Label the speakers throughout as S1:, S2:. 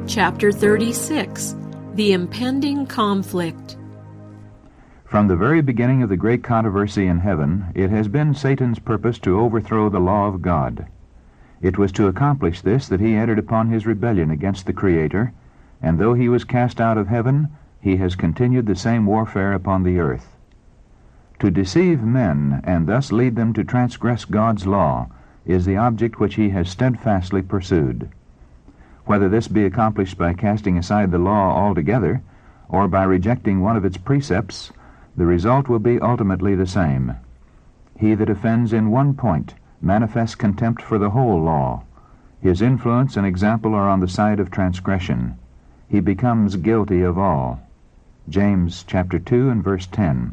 S1: Chapter 36. The Impending Conflict.
S2: From the very beginning of the great controversy in heaven, it has been Satan's purpose to overthrow the law of God. It was to accomplish this that he entered upon his rebellion against the Creator, and though he was cast out of heaven, he has continued the same warfare upon the earth. To deceive men and thus lead them to transgress God's law is the object which he has steadfastly pursued. Whether this be accomplished by casting aside the law altogether, or by rejecting one of its precepts, the result will be ultimately the same. He that offends in one point manifests contempt for the whole law. His influence and example are on the side of transgression. He becomes guilty of all. James chapter 2 and verse 10.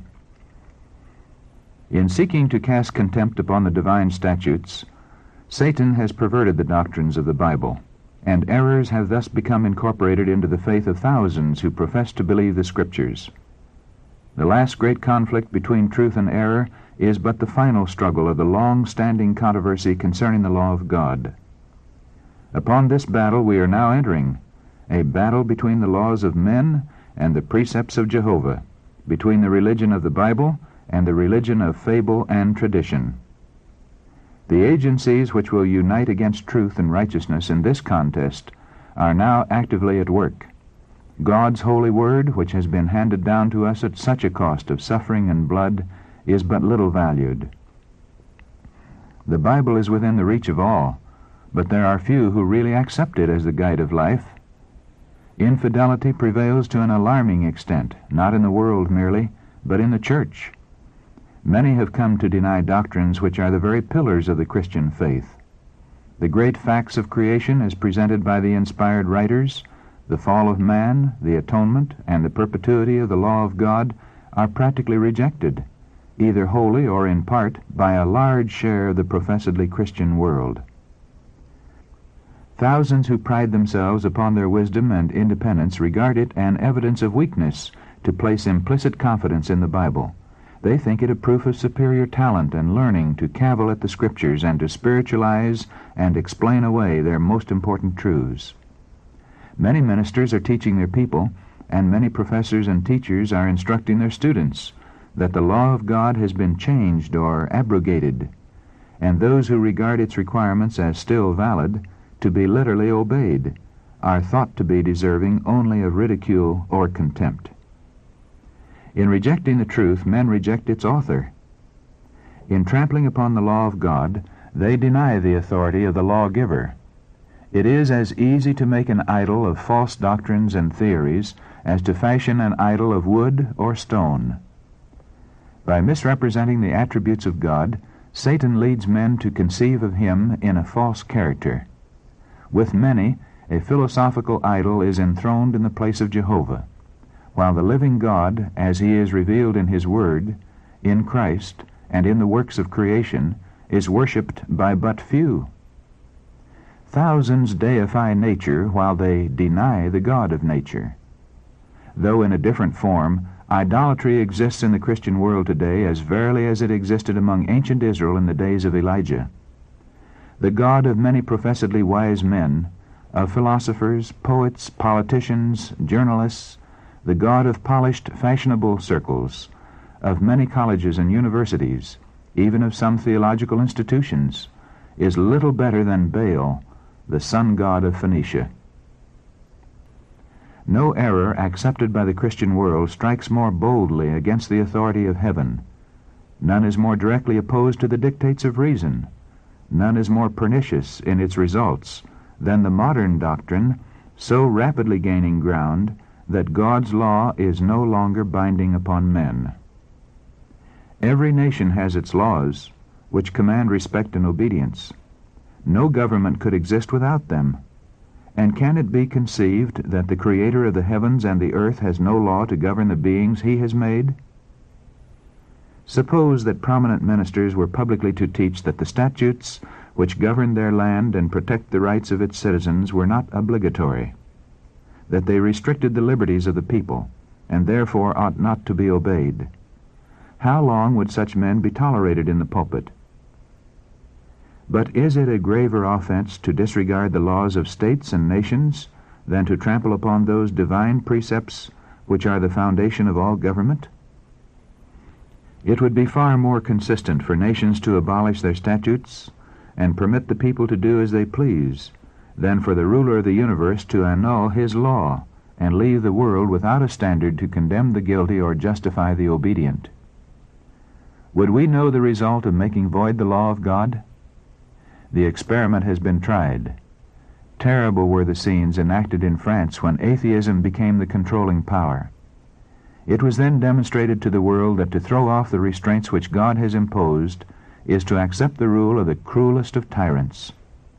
S2: In seeking to cast contempt upon the divine statutes, Satan has perverted the doctrines of the Bible, and errors have thus become incorporated into the faith of thousands who profess to believe the Scriptures. The last great conflict between truth and error is but the final struggle of the long-standing controversy concerning the law of God. Upon this battle we are now entering, a battle between the laws of men and the precepts of Jehovah, between the religion of the Bible and the religion of fable and tradition. The agencies which will unite against truth and righteousness in this contest are now actively at work. God's holy word, which has been handed down to us at such a cost of suffering and blood, is but little valued. The Bible is within the reach of all, but there are few who really accept it as the guide of life. Infidelity prevails to an alarming extent, not in the world merely, but in the church. Many have come to deny doctrines which are the very pillars of the Christian faith. The great facts of creation as presented by the inspired writers, the fall of man, the atonement, and the perpetuity of the law of God are practically rejected, either wholly or in part, by a large share of the professedly Christian world. Thousands who pride themselves upon their wisdom and independence regard it an evidence of weakness to place implicit confidence in the Bible. They think it a proof of superior talent and learning to cavil at the Scriptures and to spiritualize and explain away their most important truths. Many ministers are teaching their people, and many professors and teachers are instructing their students, that the law of God has been changed or abrogated, and those who regard its requirements as still valid, to be literally obeyed, are thought to be deserving only of ridicule or contempt. In rejecting the truth, men reject its author. In trampling upon the law of God, they deny the authority of the lawgiver. It is as easy to make an idol of false doctrines and theories as to fashion an idol of wood or stone. By misrepresenting the attributes of God, Satan leads men to conceive of him in a false character. With many, a philosophical idol is enthroned in the place of Jehovah, while the living God, as he is revealed in his Word, in Christ, and in the works of creation, is worshipped by but few. Thousands deify nature while they deny the God of nature. Though in a different form, idolatry exists in the Christian world today as verily as it existed among ancient Israel in the days of Elijah. The God of many professedly wise men, of philosophers, poets, politicians, journalists, the God of polished, fashionable circles, of many colleges and universities, even of some theological institutions, is little better than Baal, the sun god of Phoenicia. No error accepted by the Christian world strikes more boldly against the authority of heaven. None is more directly opposed to the dictates of reason. None is more pernicious in its results than the modern doctrine, so rapidly gaining ground that God's law is no longer binding upon men. Every nation has its laws, which command respect and obedience. No government could exist without them. And can it be conceived that the Creator of the heavens and the earth has no law to govern the beings he has made? Suppose that prominent ministers were publicly to teach that the statutes which govern their land and protect the rights of its citizens were not obligatory, that they restricted the liberties of the people, and therefore ought not to be obeyed. How long would such men be tolerated in the pulpit? But is it a graver offense to disregard the laws of states and nations than to trample upon those divine precepts which are the foundation of all government? It would be far more consistent for nations to abolish their statutes and permit the people to do as they please than for the ruler of the universe to annul his law and leave the world without a standard to condemn the guilty or justify the obedient. Would we know the result of making void the law of God? The experiment has been tried. Terrible were the scenes enacted in France when atheism became the controlling power. It was then demonstrated to the world that to throw off the restraints which God has imposed is to accept the rule of the cruelest of tyrants.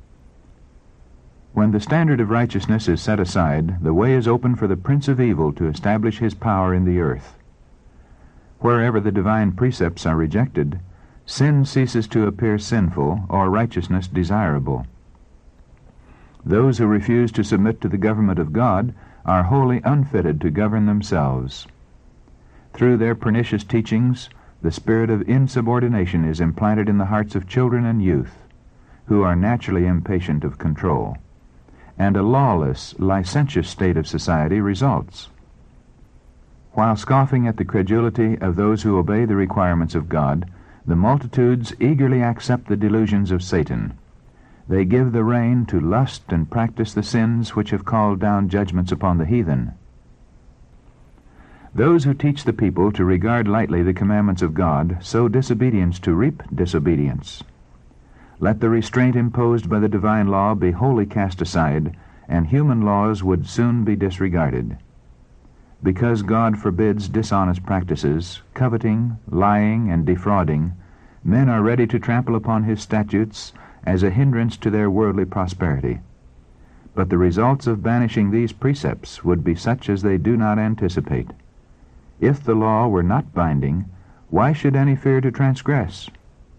S2: When the standard of righteousness is set aside, the way is open for the prince of evil to establish his power in the earth. Wherever the divine precepts are rejected, sin ceases to appear sinful or righteousness desirable. Those who refuse to submit to the government of God are wholly unfitted to govern themselves. Through their pernicious teachings, the spirit of insubordination is implanted in the hearts of children and youth, who are naturally impatient of control, and a lawless, licentious state of society results. While scoffing at the credulity of those who obey the requirements of God, the multitudes eagerly accept the delusions of Satan. They give the rein to lust and practice the sins which have called down judgments upon the heathen. Those who teach the people to regard lightly the commandments of God sow disobedience to reap disobedience. Let the restraint imposed by the divine law be wholly cast aside, and human laws would soon be disregarded. Because God forbids dishonest practices, coveting, lying, and defrauding, men are ready to trample upon his statutes as a hindrance to their worldly prosperity. But the results of banishing these precepts would be such as they do not anticipate. If the law were not binding, why should any fear to transgress?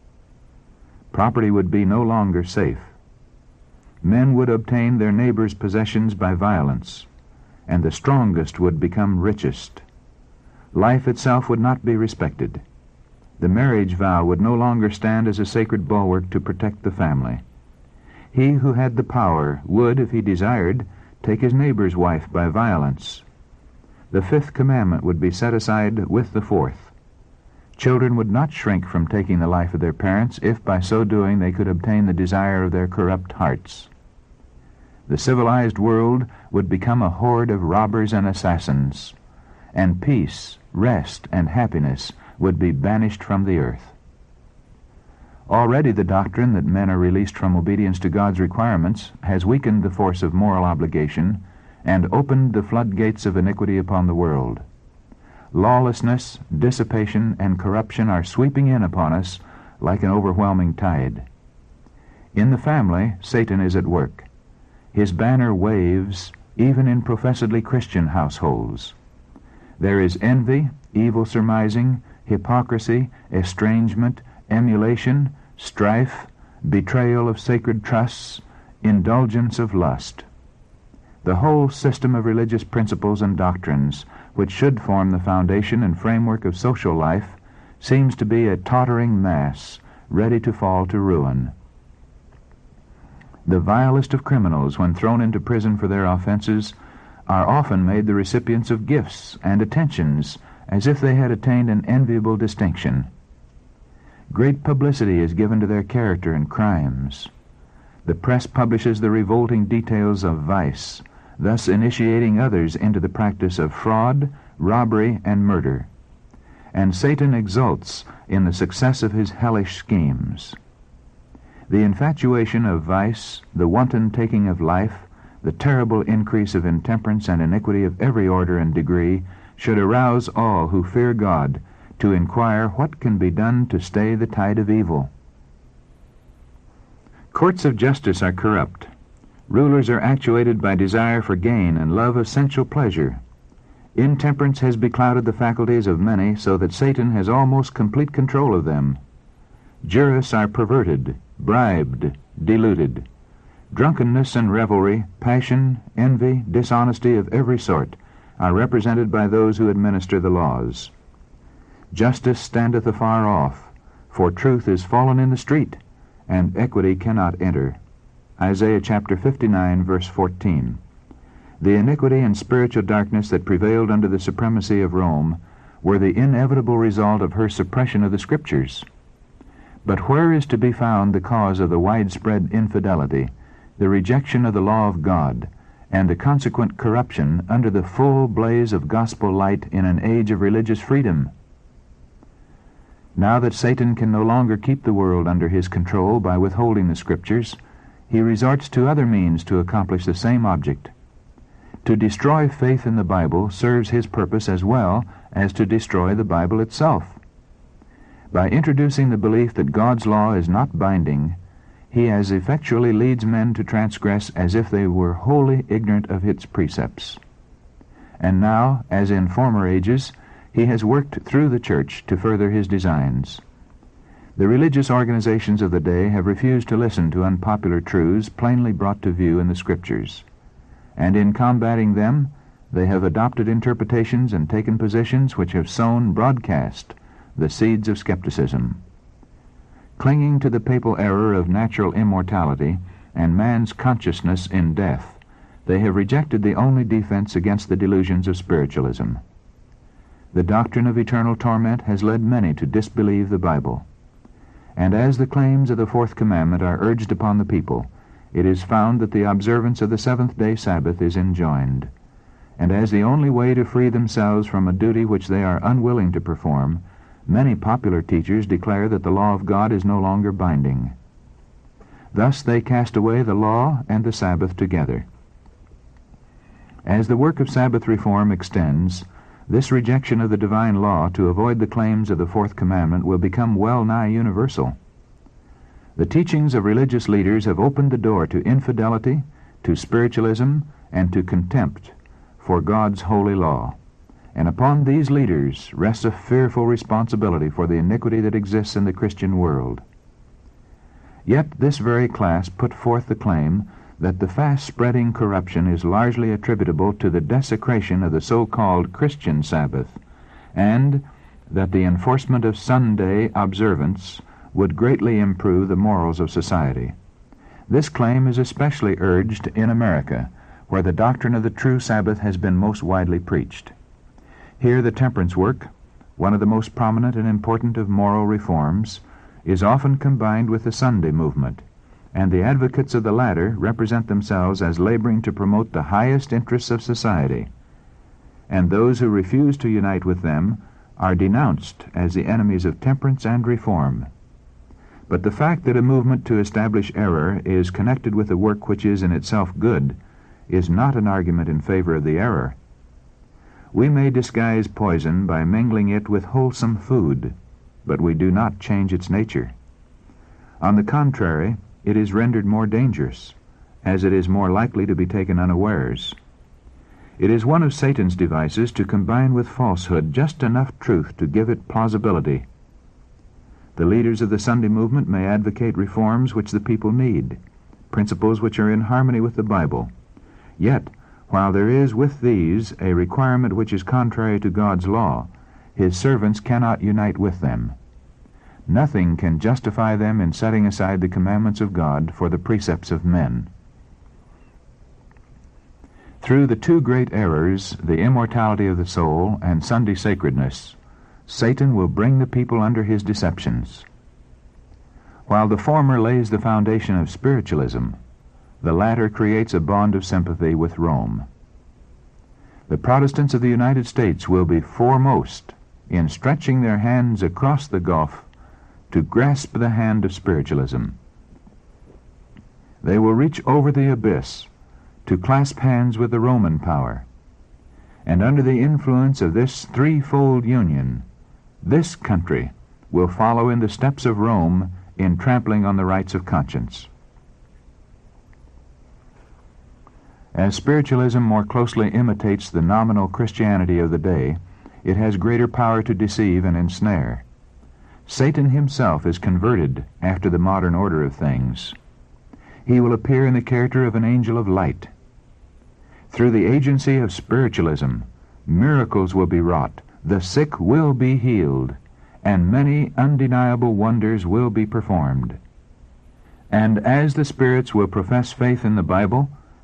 S2: Property would be no longer safe. Men would obtain their neighbors' possessions by violence, and the strongest would become richest. Life itself would not be respected. The marriage vow would no longer stand as a sacred bulwark to protect the family. He who had the power would, if he desired, take his neighbor's wife by violence. The fifth commandment would be set aside with the fourth. Children would not shrink from taking the life of their parents if by so doing they could obtain the desire of their corrupt hearts. The civilized world would become a horde of robbers and assassins, and peace, rest, and happiness would be banished from the earth. Already the doctrine that men are released from obedience to God's requirements has weakened the force of moral obligation and opened the floodgates of iniquity upon the world. Lawlessness, dissipation, and corruption are sweeping in upon us like an overwhelming tide. In the family, Satan is at work. His banner waves even in professedly Christian households. There is envy, evil surmising, hypocrisy, estrangement, emulation, strife, betrayal of sacred trusts, indulgence of lust. The whole system of religious principles and doctrines, which should form the foundation and framework of social life, seems to be a tottering mass, ready to fall to ruin. The vilest of criminals, when thrown into prison for their offenses, are often made the recipients of gifts and attentions as if they had attained an enviable distinction. Great publicity is given to their character and crimes. The press publishes the revolting details of vice, thus initiating others into the practice of fraud, robbery, and murder. And Satan exults in the success of his hellish schemes. The infatuation of vice, the wanton taking of life, the terrible increase of intemperance and iniquity of every order and degree should arouse all who fear God to inquire what can be done to stay the tide of evil. Courts of justice are corrupt. Rulers are actuated by desire for gain and love of sensual pleasure. Intemperance has beclouded the faculties of many so that Satan has almost complete control of them. Jurists are perverted, bribed, deluded. Drunkenness and revelry, passion, envy, dishonesty of every sort are represented by those who administer the laws. Justice standeth afar off, for truth is fallen in the street, and equity cannot enter. Isaiah chapter 59, verse 14. The iniquity and spiritual darkness that prevailed under the supremacy of Rome were the inevitable result of her suppression of the Scriptures. But where is to be found the cause of the widespread infidelity, the rejection of the law of God, and the consequent corruption under the full blaze of gospel light in an age of religious freedom? Now that Satan can no longer keep the world under his control by withholding the Scriptures, he resorts to other means to accomplish the same object. To destroy faith in the Bible serves his purpose as well as to destroy the Bible itself. By introducing the belief that God's law is not binding, he as effectually leads men to transgress as if they were wholly ignorant of its precepts. And now, as in former ages, he has worked through the church to further his designs. The religious organizations of the day have refused to listen to unpopular truths plainly brought to view in the Scriptures, and in combating them, they have adopted interpretations and taken positions which have sown broadcast the seeds of skepticism. Clinging to the papal error of natural immortality and man's consciousness in death, they have rejected the only defense against the delusions of spiritualism. The doctrine of eternal torment has led many to disbelieve the Bible. And as the claims of the fourth commandment are urged upon the people, it is found that the observance of the seventh-day Sabbath is enjoined. And as the only way to free themselves from a duty which they are unwilling to perform, many popular teachers declare that the law of God is no longer binding. Thus they cast away the law and the Sabbath together. As the work of Sabbath reform extends, this rejection of the divine law to avoid the claims of the fourth commandment will become well nigh universal. The teachings of religious leaders have opened the door to infidelity, to spiritualism, and to contempt for God's holy law. And upon these leaders rests a fearful responsibility for the iniquity that exists in the Christian world. Yet this very class put forth the claim that the fast-spreading corruption is largely attributable to the desecration of the so-called Christian Sabbath, and that the enforcement of Sunday observance would greatly improve the morals of society. This claim is especially urged in America, where the doctrine of the true Sabbath has been most widely preached. Here the temperance work, one of the most prominent and important of moral reforms, is often combined with the Sunday movement, and the advocates of the latter represent themselves as laboring to promote the highest interests of society, and those who refuse to unite with them are denounced as the enemies of temperance and reform. But the fact that a movement to establish error is connected with a work which is in itself good is not an argument in favor of the error. We may disguise poison by mingling it with wholesome food, but we do not change its nature. On the contrary, it is rendered more dangerous, as it is more likely to be taken unawares. It is one of Satan's devices to combine with falsehood just enough truth to give it plausibility. The leaders of the Sunday movement may advocate reforms which the people need, principles which are in harmony with the Bible. Yet, while there is with these a requirement which is contrary to God's law, his servants cannot unite with them. Nothing can justify them in setting aside the commandments of God for the precepts of men. Through the two great errors, the immortality of the soul and Sunday sacredness, Satan will bring the people under his deceptions. While the former lays the foundation of spiritualism, the latter creates a bond of sympathy with Rome. The Protestants of the United States will be foremost in stretching their hands across the gulf to grasp the hand of spiritualism. They will reach over the abyss to clasp hands with the Roman power. And under the influence of this threefold union, this country will follow in the steps of Rome in trampling on the rights of conscience. As spiritualism more closely imitates the nominal Christianity of the day, it has greater power to deceive and ensnare. Satan himself is converted after the modern order of things. He will appear in the character of an angel of light. Through the agency of spiritualism, miracles will be wrought, the sick will be healed, and many undeniable wonders will be performed. And as the spirits will profess faith in the Bible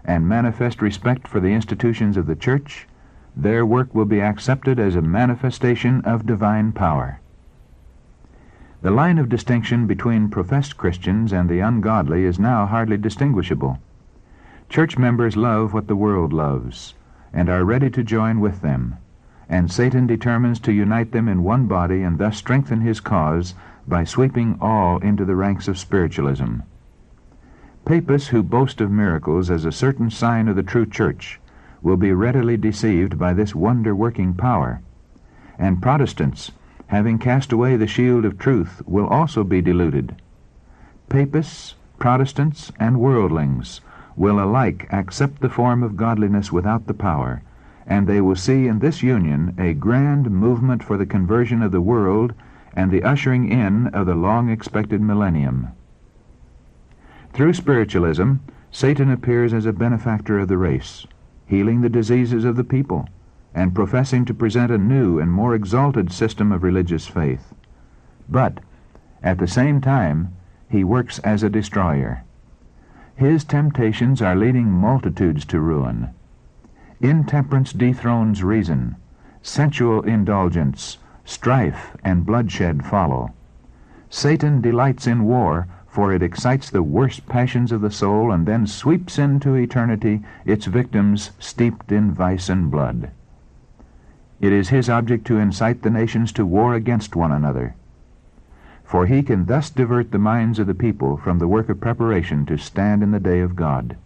S2: and manifest respect for the institutions of the church, their work will be accepted as a manifestation of divine power. The line of distinction between professed Christians and the ungodly is now hardly distinguishable. Church members love what the world loves, and are ready to join with them, and Satan determines to unite them in one body and thus strengthen his cause by sweeping all into the ranks of spiritualism. Papists who boast of miracles as a certain sign of the true church will be readily deceived by this wonder-working power, and Protestants, having cast away the shield of truth, will also be deluded. Papists, Protestants, and worldlings will alike accept the form of godliness without the power, and they will see in this union a grand movement for the conversion of the world and the ushering in of the long-expected millennium. Through spiritualism, Satan appears as a benefactor of the race, healing the diseases of the people, and professing to present a new and more exalted system of religious faith. But, at the same time, he works as a destroyer. His temptations are leading multitudes to ruin. Intemperance dethrones reason, sensual indulgence, strife, and bloodshed follow. Satan delights in war, for it excites the worst passions of the soul and then sweeps into eternity its victims steeped in vice and blood. It is his object to incite the nations to war against one another, for he can thus divert the minds of the people from the work of preparation to stand in the day of God.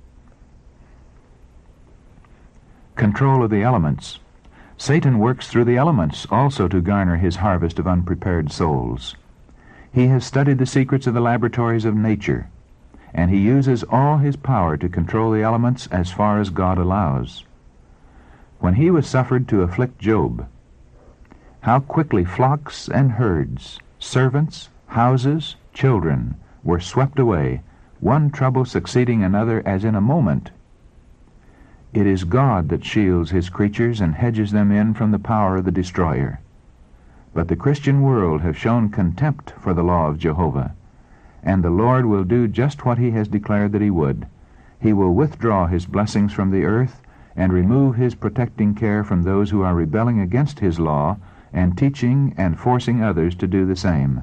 S2: Control of the elements. Satan works through the elements also to garner his harvest of unprepared souls. He has studied the secrets of the laboratories of nature, and he uses all his power to control the elements as far as God allows. When he was suffered to afflict Job, how quickly flocks and herds, servants, houses, children were swept away, one trouble succeeding another as in a moment. It is God that shields his creatures and hedges them in from the power of the destroyer. But the Christian world have shown contempt for the law of Jehovah, and the Lord will do just what he has declared that he would. He will withdraw his blessings from the earth and remove his protecting care from those who are rebelling against his law and teaching and forcing others to do the same.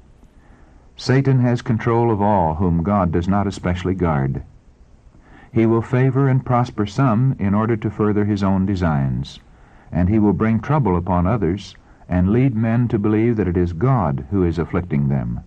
S2: Satan has control of all whom God does not especially guard. He will favor and prosper some in order to further his own designs, and he will bring trouble upon others and lead men to believe that it is God who is afflicting them.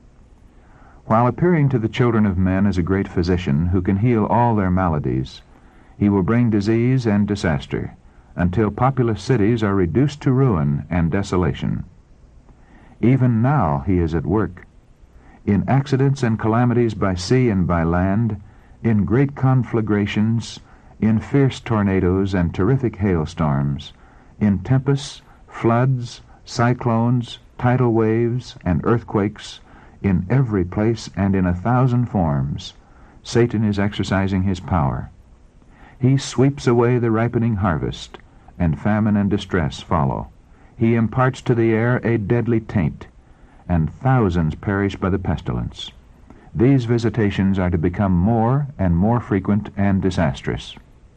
S2: While appearing to the children of men as a great physician who can heal all their maladies, he will bring disease and disaster until populous cities are reduced to ruin and desolation. Even now he is at work. In accidents and calamities by sea and by land, in great conflagrations, in fierce tornadoes and terrific hailstorms, in tempests, floods, cyclones, tidal waves, and earthquakes, in every place and in 1,000 forms, Satan is exercising his power. He sweeps away the ripening harvest, and famine and distress follow. He imparts to the air a deadly taint, and thousands perish by the pestilence. These visitations are to become more and more frequent and disastrous.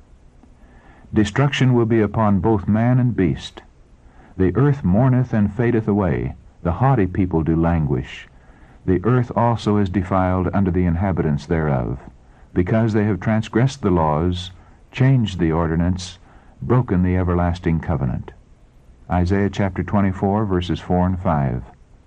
S2: Destruction will be upon both man and beast. The earth mourneth and fadeth away, the haughty people do languish. The earth also is defiled under the inhabitants thereof, because they have transgressed the laws, changed the ordinance, broken the everlasting covenant. Isaiah chapter 24, verses 4 and 5.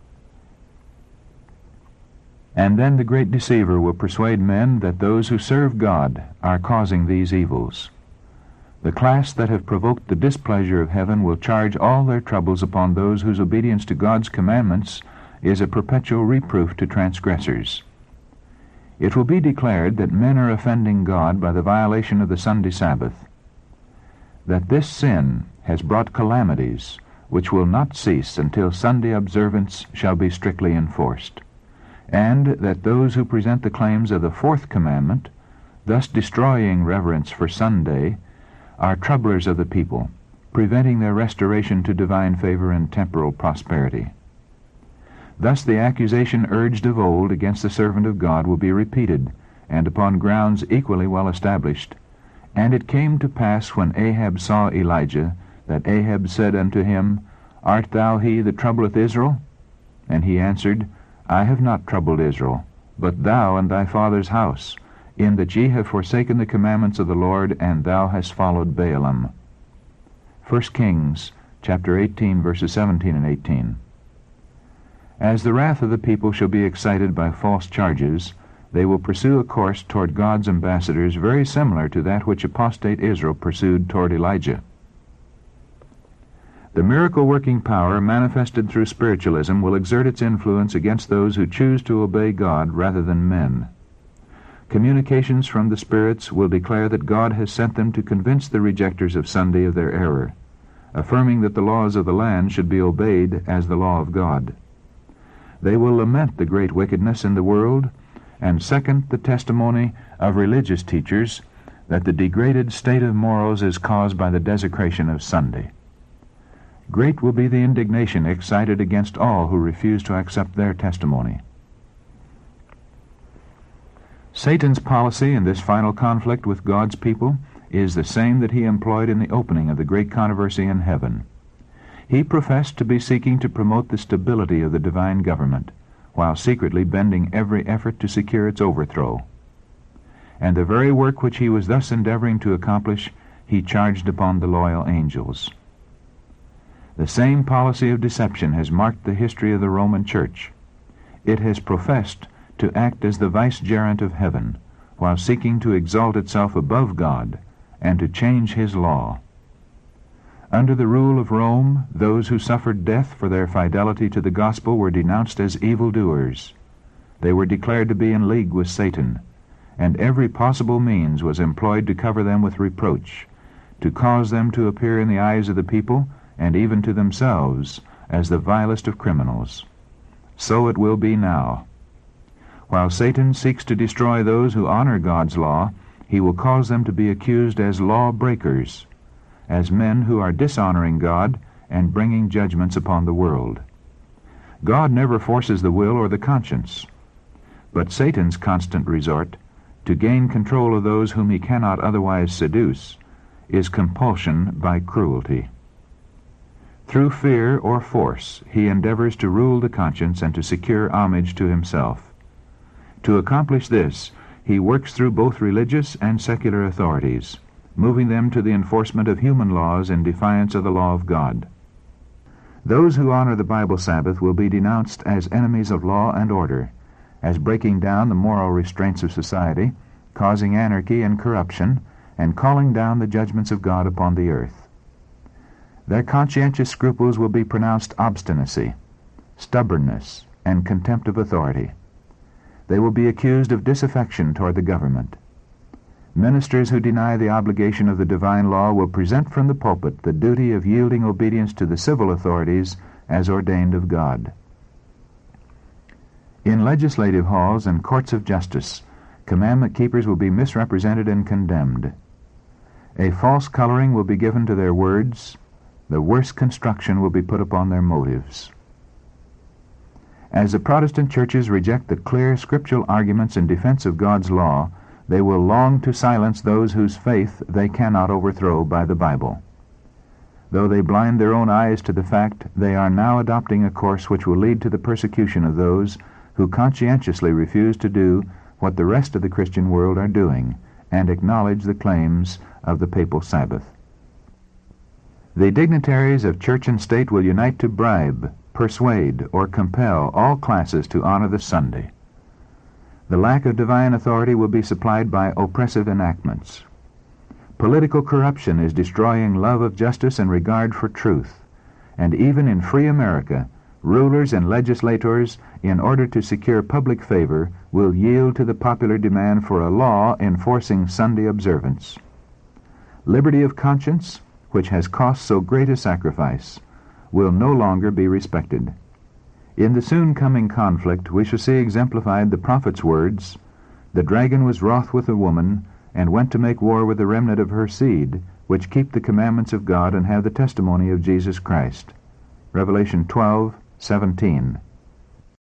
S2: And then the great deceiver will persuade men that those who serve God are causing these evils. The class that have provoked the displeasure of heaven will charge all their troubles upon those whose obedience to God's commandments is a perpetual reproof to transgressors. It will be declared that men are offending God by the violation of the Sunday Sabbath, that this sin has brought calamities which will not cease until Sunday observance shall be strictly enforced, and that those who present the claims of the fourth commandment, thus destroying reverence for Sunday, are troublers of the people, preventing their restoration to divine favor and temporal prosperity. Thus the accusation urged of old against the servant of God will be repeated, and upon grounds equally well established, And it came to pass, when Ahab saw Elijah, that Ahab said unto him, Art thou he that troubleth Israel? And he answered, I have not troubled Israel, but thou and thy father's house, in that ye have forsaken the commandments of the Lord, and thou hast followed Baalim. 1 Kings chapter 18, verses 17 and 18. As the wrath of the people shall be excited by false charges, they will pursue a course toward God's ambassadors very similar to that which apostate Israel pursued toward Elijah. The miracle-working power manifested through spiritualism will exert its influence against those who choose to obey God rather than men. Communications from the spirits will declare that God has sent them to convince the rejectors of Sunday of their error, affirming that the laws of the land should be obeyed as the law of God. They will lament the great wickedness in the world and second the testimony of religious teachers that the degraded state of morals is caused by the desecration of Sunday. Great will be the indignation excited against all who refuse to accept their testimony. Satan's policy in this final conflict with God's people is the same that he employed in the opening of the great controversy in heaven. He professed to be seeking to promote the stability of the divine government, while secretly bending every effort to secure its overthrow. And the very work which he was thus endeavoring to accomplish, he charged upon the loyal angels. The same policy of deception has marked the history of the Roman Church. It has professed to act as the vicegerent of heaven, while seeking to exalt itself above God and to change his law. Under the rule of Rome, those who suffered death for their fidelity to the gospel were denounced as evildoers. They were declared to be in league with Satan, and every possible means was employed to cover them with reproach, to cause them to appear in the eyes of the people, and even to themselves, as the vilest of criminals. So it will be now. While Satan seeks to destroy those who honor God's law, he will cause them to be accused as law-breakers, as men who are dishonoring God and bringing judgments upon the world. God never forces the will or the conscience, but Satan's constant resort to gain control of those whom he cannot otherwise seduce is compulsion by cruelty. Through fear or force, he endeavors to rule the conscience and to secure homage to himself. To accomplish this, he works through both religious and secular authorities, moving them to the enforcement of human laws in defiance of the law of God. Those who honor the Bible Sabbath will be denounced as enemies of law and order, as breaking down the moral restraints of society, causing anarchy and corruption, and calling down the judgments of God upon the earth. Their conscientious scruples will be pronounced obstinacy, stubbornness, and contempt of authority. They will be accused of disaffection toward the government. Ministers who deny the obligation of the divine law will present from the pulpit the duty of yielding obedience to the civil authorities as ordained of God. In legislative halls and courts of justice, commandment keepers will be misrepresented and condemned. A false coloring will be given to their words. The worst construction will be put upon their motives. As the Protestant churches reject the clear scriptural arguments in defense of God's law, they will long to silence those whose faith they cannot overthrow by the Bible. Though they blind their own eyes to the fact, they are now adopting a course which will lead to the persecution of those who conscientiously refuse to do what the rest of the Christian world are doing and acknowledge the claims of the papal Sabbath. The dignitaries of church and state will unite to bribe, persuade, or compel all classes to honor the Sunday. The lack of divine authority will be supplied by oppressive enactments. Political corruption is destroying love of justice and regard for truth, and even in free America, rulers and legislators, in order to secure public favor, will yield to the popular demand for a law enforcing Sunday observance. Liberty of conscience, which has cost so great a sacrifice, will no longer be respected. In the soon coming conflict, we shall see exemplified the prophet's words, "The dragon was wroth with the woman, and went to make war with the remnant of her seed, which keep the commandments of God and have the testimony of Jesus Christ." Revelation 12:17.